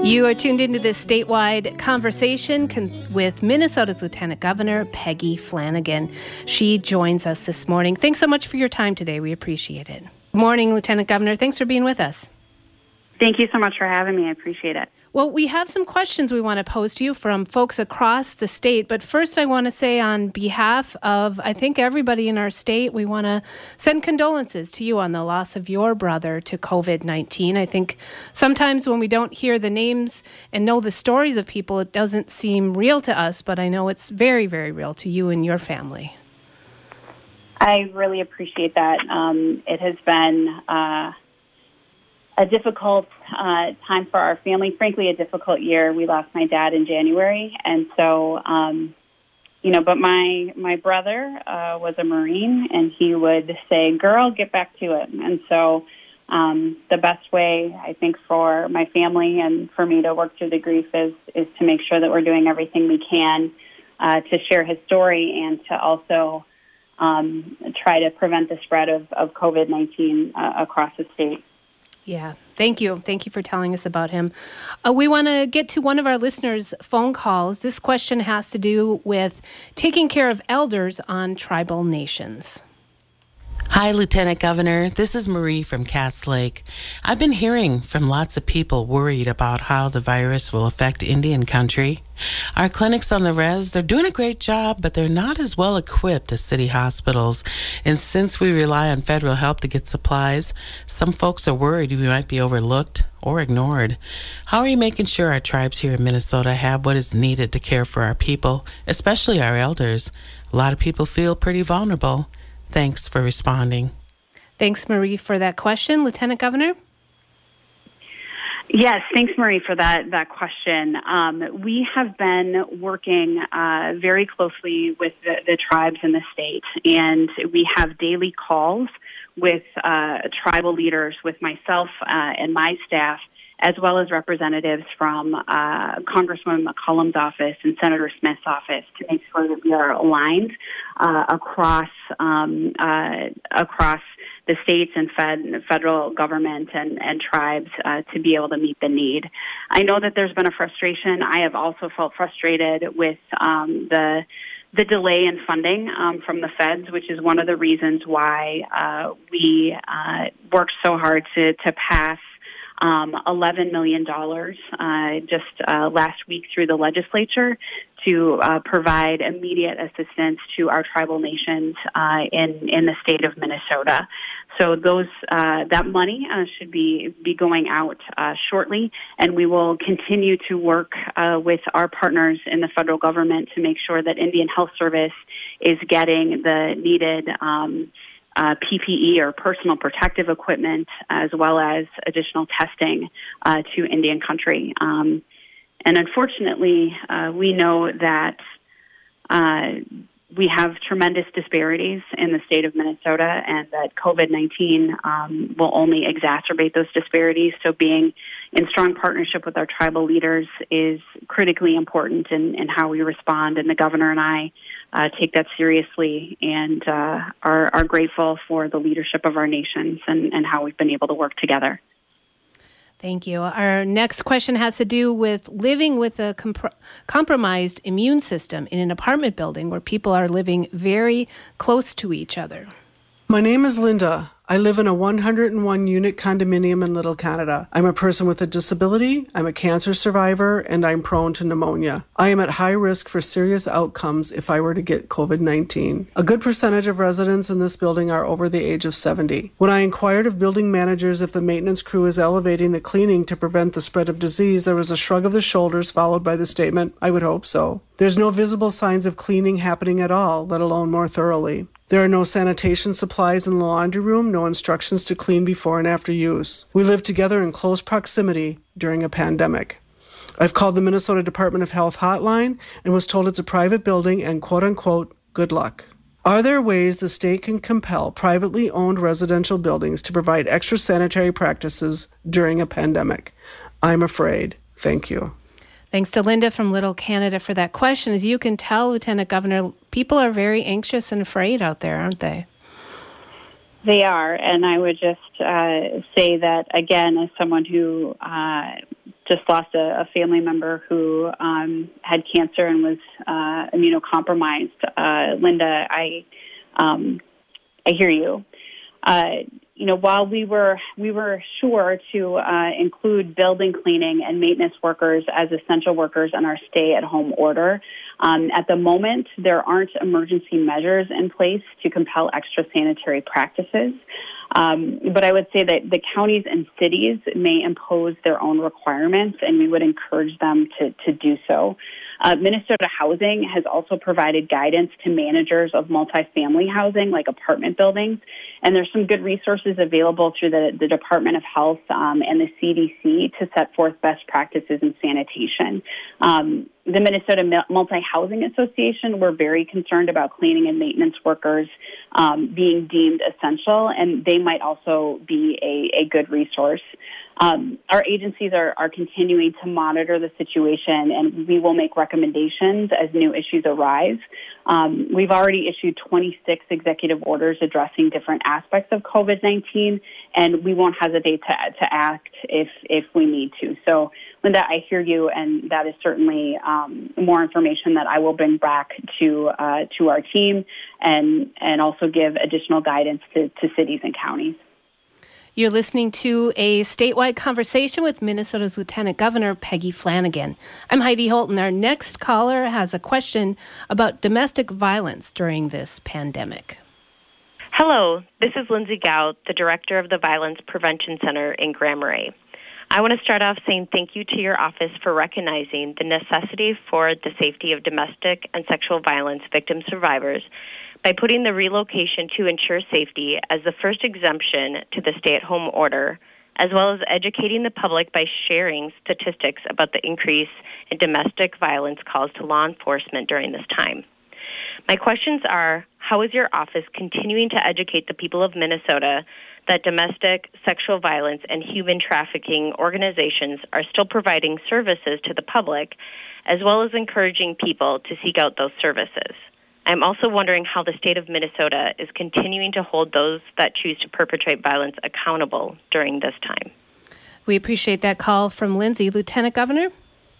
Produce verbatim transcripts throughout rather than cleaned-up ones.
You are tuned into this statewide conversation con- with Minnesota's Lieutenant Governor, Peggy Flanagan. She joins us this morning. Thanks so much for your time today. We appreciate it. Good morning, Lieutenant Governor. Thanks for being with us. Thank you so much for having me. I appreciate it. Well, we have some questions we want to pose to you from folks across the state. But first, I want to say on behalf of, I think, everybody in our state, we want to send condolences to you on the loss of your brother to covid nineteen. I think sometimes when we don't hear the names and know the stories of people, it doesn't seem real to us. But I know it's very, very real to you and your family. I really appreciate that. Um, it has been uh, a difficult uh, time for our family, frankly, a difficult year. We lost my dad in January. And so, um, you know, but my, my brother uh, was a Marine, and he would say, girl, get back to it. And so um, the best way, I think, for my family and for me to work through the grief is, is to make sure that we're doing everything we can uh, to share his story and to also um, try to prevent the spread of, of covid nineteen uh, across the state. Yeah, thank you. Thank you for telling us about him. Uh, we want to get to one of our listeners' phone calls. This question has to do with taking care of elders on tribal nations. Hi, Lieutenant Governor. This is Marie from Cass Lake. I've been hearing from lots of people worried about how the virus will affect Indian country. Our clinics on the res, they're doing a great job, but they're not as well equipped as city hospitals. And since we rely on federal help to get supplies, some folks are worried we might be overlooked or ignored. How are you making sure our tribes here in Minnesota have what is needed to care for our people, especially our elders? A lot of people feel pretty vulnerable. Thanks for responding. Thanks, Marie, for that question. Lieutenant Governor? Yes, thanks, Marie, for that, that question. Um, we have been working uh, very closely with the, the tribes in the state, and we have daily calls with uh, tribal leaders, with myself uh, and my staff, as well as representatives from uh, Congresswoman McCollum's office and Senator Smith's office, to make sure that we are aligned uh, across um, uh, across the states and fed, federal government and, and tribes uh, to be able to meet the need. I know that there's been a frustration. I have also felt frustrated with um, the the delay in funding um, from the feds, which is one of the reasons why uh, we uh, worked so hard to, to pass Um, eleven million dollars uh, just uh, last week through the legislature to uh, provide immediate assistance to our tribal nations uh, in in the state of Minnesota. So those uh, that money uh, should be be going out uh, shortly, and we will continue to work uh, with our partners in the federal government to make sure that Indian Health Service is getting the needed Um, Uh, P P E or personal protective equipment, as well as additional testing uh, to Indian country. Um, and unfortunately, uh, we know that uh, we have tremendous disparities in the state of Minnesota, and that covid nineteen um, will only exacerbate those disparities. So being in strong partnership with our tribal leaders is critically important in, in how we respond, and the governor and I Uh, take that seriously and uh, are, are grateful for the leadership of our nations and, and how we've been able to work together. Thank you. Our next question has to do with living with a comp- compromised immune system in an apartment building where people are living very close to each other. My name is Linda. I live in a one hundred one unit condominium in Little Canada. I'm a person with a disability, I'm a cancer survivor, and I'm prone to pneumonia. I am at high risk for serious outcomes if I were to get covid nineteen. A good percentage of residents in this building are over the age of seventy. When I inquired of building managers if the maintenance crew is elevating the cleaning to prevent the spread of disease, there was a shrug of the shoulders followed by the statement, I would hope so. There's no visible signs of cleaning happening at all, let alone more thoroughly. There are no sanitation supplies in the laundry room, no instructions to clean before and after use. We live together in close proximity during a pandemic. I've called the Minnesota Department of Health hotline and was told it's a private building and quote-unquote, good luck. Are there ways the state can compel privately owned residential buildings to provide extra sanitary practices during a pandemic? I'm afraid. Thank you. Thanks to Linda from Little Canada for that question. As you can tell, Lieutenant Governor, people are very anxious and afraid out there, aren't they? They are, and I would just uh, say that, again, as someone who uh, just lost a, a family member who um, had cancer and was uh, immunocompromised. Uh, Linda, I um, I hear you. Uh, you know, while we were we were sure to uh, include building cleaning and maintenance workers as essential workers in our stay-at-home order, um, at the moment there aren't emergency measures in place to compel extra sanitary practices. Um, but I would say that the counties and cities may impose their own requirements, and we would encourage them to, to do so. Uh, Minnesota Housing has also provided guidance to managers of multifamily housing, like apartment buildings, and there's some good resources available through the, the Department of Health um, and the C D C to set forth best practices in sanitation. Um, the Minnesota Multi-Housing Association, we're very concerned about cleaning and maintenance workers um, being deemed essential, and they might also be a, a good resource. Um, our agencies are, are continuing to monitor the situation, and we will make recommendations as new issues arise. Um, we've already issued twenty-six executive orders addressing different aspects of COVID nineteen, and we won't hesitate to, to act if if we need to. So, Linda, I hear you, and that is certainly um, more information that I will bring back to uh, to our team, and and also give additional guidance to, to cities and counties. You're listening to a statewide conversation with Minnesota's Lieutenant Governor Peggy Flanagan. I'm Heidi Holton. Our next caller has a question about domestic violence during this pandemic. Hello, this is Lindsay Gout, the director of the Violence Prevention Center in Grand Marais. I want to start off saying thank you to your office for recognizing the necessity for the safety of domestic and sexual violence victim survivors by putting the relocation to ensure safety as the first exemption to the stay-at-home order, as well as educating the public by sharing statistics about the increase in domestic violence calls to law enforcement during this time. My questions are, how is your office continuing to educate the people of Minnesota that domestic, sexual violence, and human trafficking organizations are still providing services to the public, as well as encouraging people to seek out those services? I'm also wondering how the state of Minnesota is continuing to hold those that choose to perpetrate violence accountable during this time. We appreciate that call from Lindsay. Lieutenant Governor?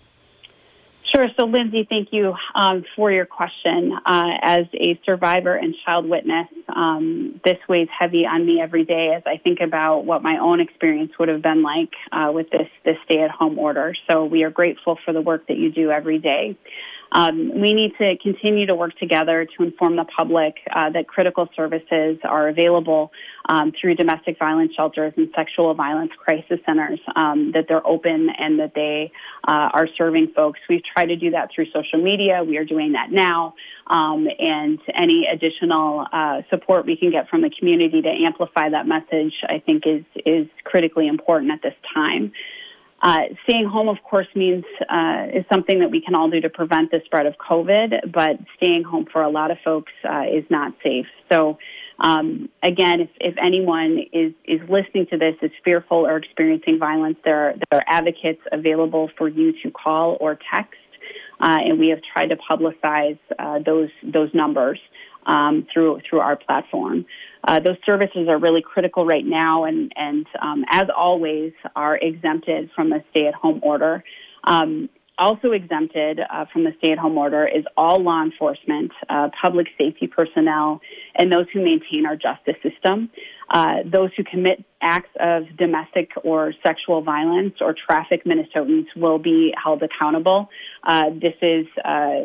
Sure. So, Lindsay, thank you um, for your question. Uh, as a survivor and child witness, um, this weighs heavy on me every day as I think about what my own experience would have been like uh, with this, this stay-at-home order. So we are grateful for the work that you do every day. Um, we need to continue to work together to inform the public uh, that critical services are available um, through domestic violence shelters and sexual violence crisis centers, um, that they're open and that they uh, are serving folks. We've tried to do that through social media. We are doing that now. Um, and any additional uh, support we can get from the community to amplify that message, I think, is, is critically important at this time. Uh, staying home, of course, means uh, is something that we can all do to prevent the spread of COVID, but staying home for a lot of folks uh, is not safe. So, um, again, if, if anyone is, is listening to this, is fearful or experiencing violence, there are, there are advocates available for you to call or text, uh, and we have tried to publicize uh, those those numbers um, through through our platform. Uh, those services are really critical right now and, and um, as always, are exempted from the stay-at-home order. Um, also exempted uh, from the stay-at-home order is all law enforcement, uh, public safety personnel, and those who maintain our justice system. Uh, those who commit acts of domestic or sexual violence or traffic Minnesotans will be held accountable. Uh, this is uh,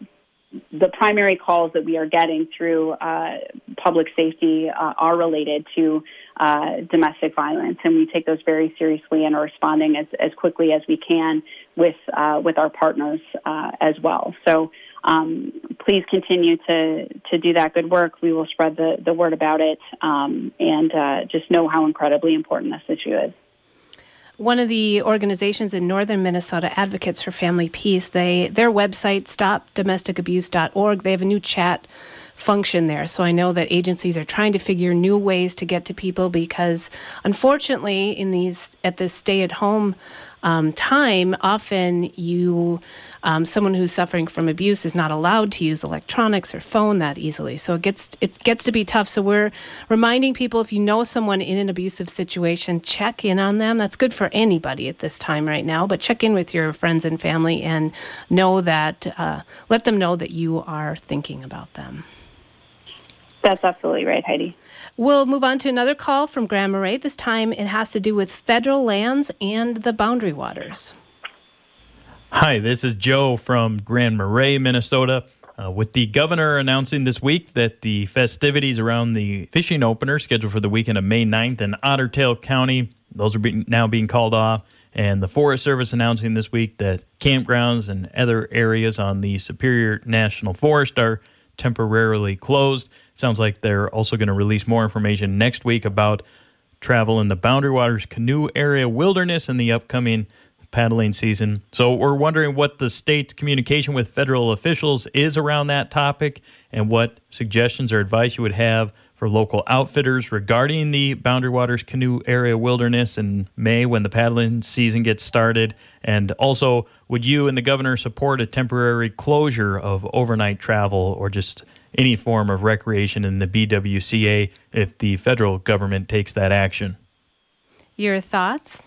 the primary calls that we are getting through uh, public safety uh, are related to uh, domestic violence, and we take those very seriously and are responding as, as quickly as we can with uh, with our partners uh, as well. So um, please continue to, to do that good work. We will spread the, the word about it um, and uh, just know how incredibly important this issue is. One of the organizations in northern Minnesota, Advocates for Family Peace, they their website, stop domestic abuse dot org, they have a new chat function there. So I know that agencies are trying to figure new ways to get to people because, unfortunately, in these at this stay-at-home um, time, often you, um, someone who's suffering from abuse is not allowed to use electronics or phone that easily. So it gets it gets to be tough. So we're reminding people, if you know someone in an abusive situation, check in on them. That's good for anybody at this time right now, but check in with your friends and family and know that, uh, let them know that you are thinking about them. That's absolutely right, Heidi. We'll move on to another call from Grand Marais. This time it has to do with federal lands and the Boundary Waters. Hi, this is Joe from Grand Marais, Minnesota. Uh, with the governor announcing this week that the festivities around the fishing opener scheduled for the weekend of May ninth in Otter Tail County, those are being, now being called off. And the Forest Service announcing this week that campgrounds and other areas on the Superior National Forest are temporarily closed. Sounds like they're also going to release more information next week about travel in the Boundary Waters Canoe Area Wilderness in the upcoming paddling season. So we're wondering what the state's communication with federal officials is around that topic and what suggestions or advice you would have for local outfitters regarding the Boundary Waters Canoe Area Wilderness in May when the paddling season gets started. And also, would you and the governor support a temporary closure of overnight travel or just any form of recreation in the B W C A if the federal government takes that action? Your thoughts?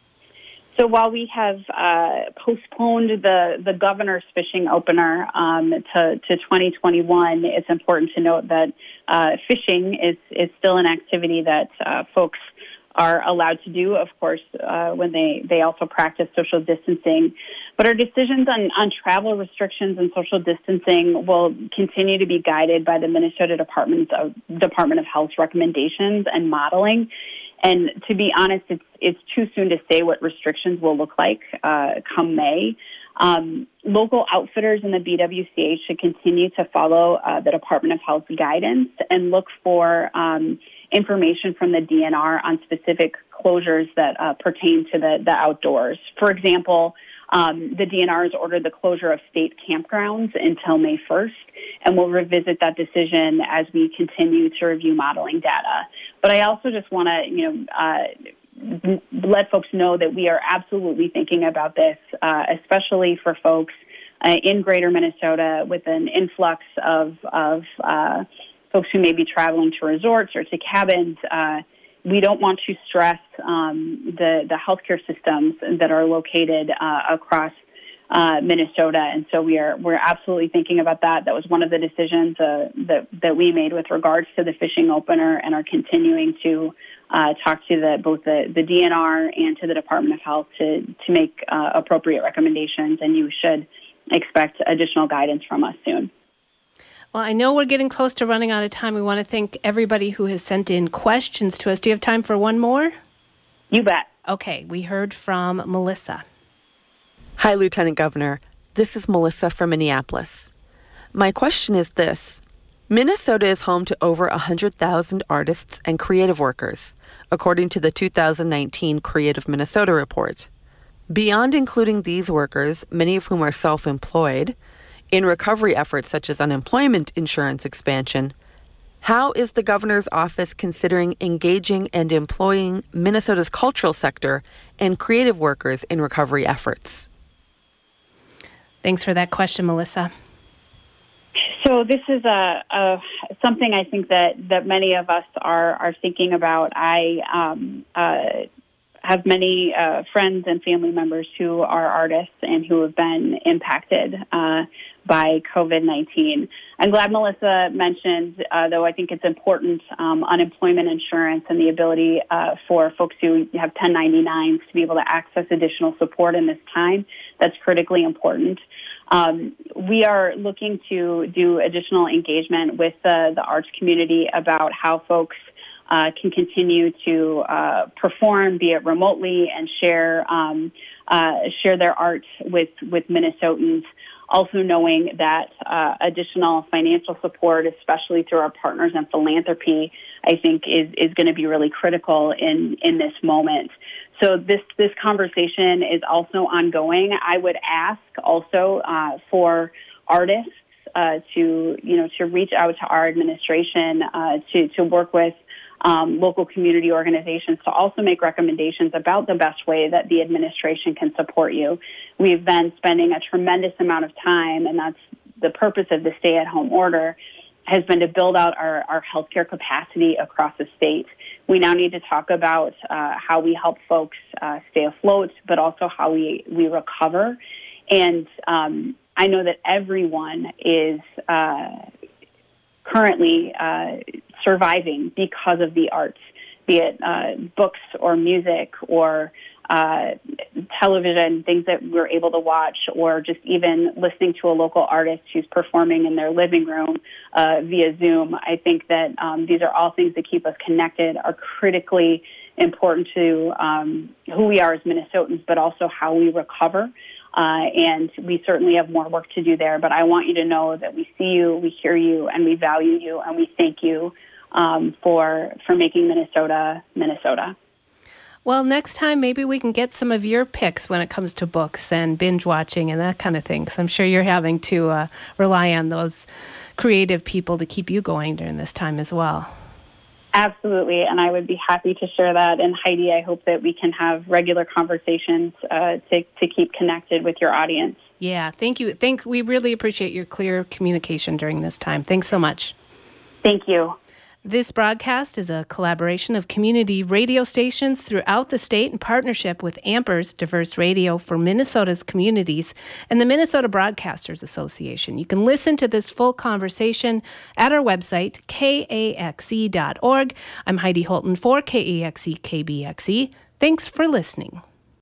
So while we have uh, postponed the, the governor's fishing opener um, to, to twenty twenty-one, it's important to note that uh, fishing is, is still an activity that uh, folks are allowed to do, of course, uh, when they, they also practice social distancing. But our decisions on, on travel restrictions and social distancing will continue to be guided by the Minnesota Department of, Department of Health's recommendations and modeling. And to be honest, it's it's too soon to say what restrictions will look like uh, come May. Um, local outfitters in the B W C A should continue to follow uh, the Department of Health's guidance and look for um, information from the D N R on specific closures that uh, pertain to the, the outdoors. For example, um, the D N R has ordered the closure of state campgrounds until May first, and we'll revisit that decision as we continue to review modeling data. But I also just want to, you know, uh, let folks know that we are absolutely thinking about this, uh, especially for folks uh, in Greater Minnesota with an influx of of uh, folks who may be traveling to resorts or to cabins. Uh, we don't want to stress um, the the healthcare systems that are located uh, across Uh, Minnesota, and so we are we're absolutely thinking about that. That was one of the decisions uh, that that we made with regards to the fishing opener, and are continuing to uh, talk to the both the, the D N R and to the Department of Health to to make uh, appropriate recommendations. And you should expect additional guidance from us soon. Well, I know we're getting close to running out of time. We want to thank everybody who has sent in questions to us. Do you have time for one more? You bet. Okay, we heard from Melissa. Hi, Lieutenant Governor. This is Melissa from Minneapolis. My question is this. Minnesota is home to over one hundred thousand artists and creative workers, according to the two thousand nineteen Creative Minnesota Report. Beyond including these workers, many of whom are self-employed, in recovery efforts such as unemployment insurance expansion, how is the governor's office considering engaging and employing Minnesota's cultural sector and creative workers in recovery efforts? Thanks for that question, Melissa. So this is a, a something I think that, that many of us are, are thinking about. I um, uh, have many uh, friends and family members who are artists and who have been impacted uh, by COVID nineteen. I'm glad Melissa mentioned, uh, though I think it's important, um, unemployment insurance and the ability uh, for folks who have ten ninety-nines to be able to access additional support in this time. That's critically important. Um, we are looking to do additional engagement with the, the arts community about how folks uh, can continue to uh, perform, be it remotely, and share um, uh, share their art with, with Minnesotans. Also knowing that uh, additional financial support, especially through our partners in philanthropy, I think is, is going to be really critical in, in this moment. So this, this conversation is also ongoing. I would ask also uh, for artists uh, to, you know, to reach out to our administration uh, to, to work with um, local community organizations to also make recommendations about the best way that the administration can support you. We've been spending a tremendous amount of time, and that's the purpose of the stay-at-home order, has been to build out our, our healthcare capacity across the state. We now need to talk about uh, how we help folks uh, stay afloat, but also how we, we recover. And um, I know that everyone is uh, currently uh, surviving because of the arts, be it uh, books or music or uh, television, things that we're able to watch, or just even listening to a local artist who's performing in their living room uh, via Zoom. I think that um, these are all things that keep us connected, are critically important to um, who we are as Minnesotans, but also how we recover. Uh, and we certainly have more work to do there. But I want you to know that we see you, we hear you, and we value you, and we thank you um, for for making Minnesota, Minnesota. Well, next time, maybe we can get some of your picks when it comes to books and binge watching and that kind of thing, because I'm sure you're having to uh, rely on those creative people to keep you going during this time as well. Absolutely, and I would be happy to share that. And Heidi, I hope that we can have regular conversations uh, to, to keep connected with your audience. Yeah, thank you. Thank, we really appreciate your clear communication during this time. Thanks so much. Thank you. This broadcast is a collaboration of community radio stations throughout the state in partnership with Amper's Diverse Radio for Minnesota's communities and the Minnesota Broadcasters Association. You can listen to this full conversation at our website, K A X E dot org. I'm Heidi Holton for K A X E K B X E. Thanks for listening.